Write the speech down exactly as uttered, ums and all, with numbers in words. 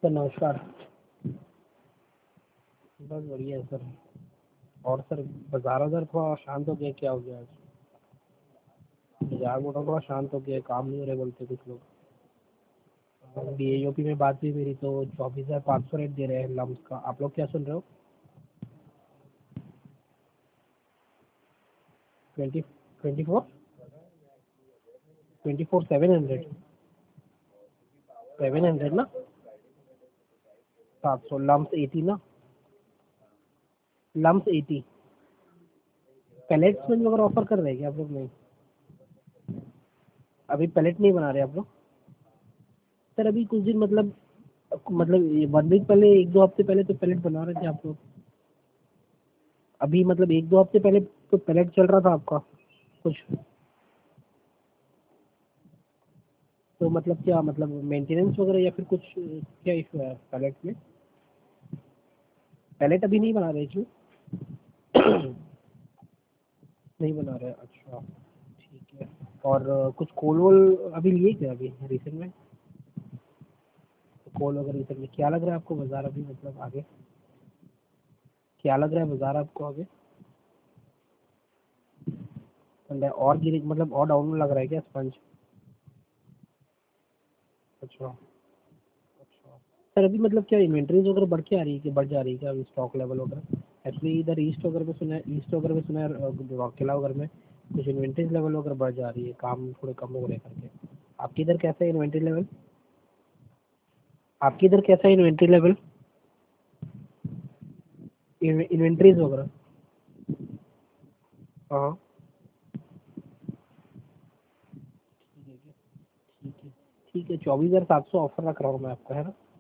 Sir नमस्कार। बस बढ़िया है सर। और सर बाजार उधर थोड़ा शांत हो गया, क्या हो गया आज? बाजार मोटा थोड़ा शांत हो गया, काम नहीं हो रहे बोलते कुछ लोग। डी ए ओ पी में बात हुई मेरी तो चौबीस हज़ार पाँच सौ रेट दे रहे हैं लम्स का। आप लोग क्या सुन रहे हो? Twenty twenty four twenty four seven hundred seven hundred ना? सात सौ लम्स एटी ना? लम्स एटी पैलेट्स में अगर ऑफर कर रहे हैं क्या आप लोग? नहीं, अभी पैलेट नहीं बना रहे आप लोग? सर अभी कुछ दिन मतलब मतलब वन वीक पहले, एक दो हफ्ते पहले तो पैलेट बना रहे थे आप लोग। अभी मतलब एक दो हफ्ते पहले तो पैलेट चल रहा था आपका कुछ। तो मतलब क्या मतलब मेंटेनेंस वगैरह या फिर कुछ क्या इशू है पैलेट में? पैलेट अभी नहीं बना रहे क्यों? नहीं बना रहे, अच्छा ठीक है। और अ, कुछ कोल वोल अभी लिए क्या अभी रिसेंट में? कोल वगैरह रिसेंट में क्या लग रहा है आपको बाजार अभी मतलब आगे? क्या लग रहा है बाजार आपको आगे? मतलब और गिरे मतलब और डाउन लग रहा है क्या स्पंज? अच्छा अच्छा। सर अभी मतलब क्या इन्वेंट्रीज वगैरह बढ़ के आ रही है कि बढ़ जा रही है क्या अभी स्टॉक लेवल वगैरह? एक्चुअली इधर ईस्ट वगैरह में सुना है, ईस्ट वगैरह में सुना है अ, किला वगैरह में कुछ इन्वेंट्रीज लेवल वगैरह बढ़ जा रही है, काम थोड़े कम हो रहे करके। आपके इधर कैसा है इन्वेंट्री लेवल? आपके इधर कैसा है इन्वेंट्री लेवल, इन्वेंट्रीज वगैरह? हाँ ठीक है ठीक है। ठीक है, चौबीस हज़ार सात सौ ऑफर रख रहा हूँ मैं आपका, है ना?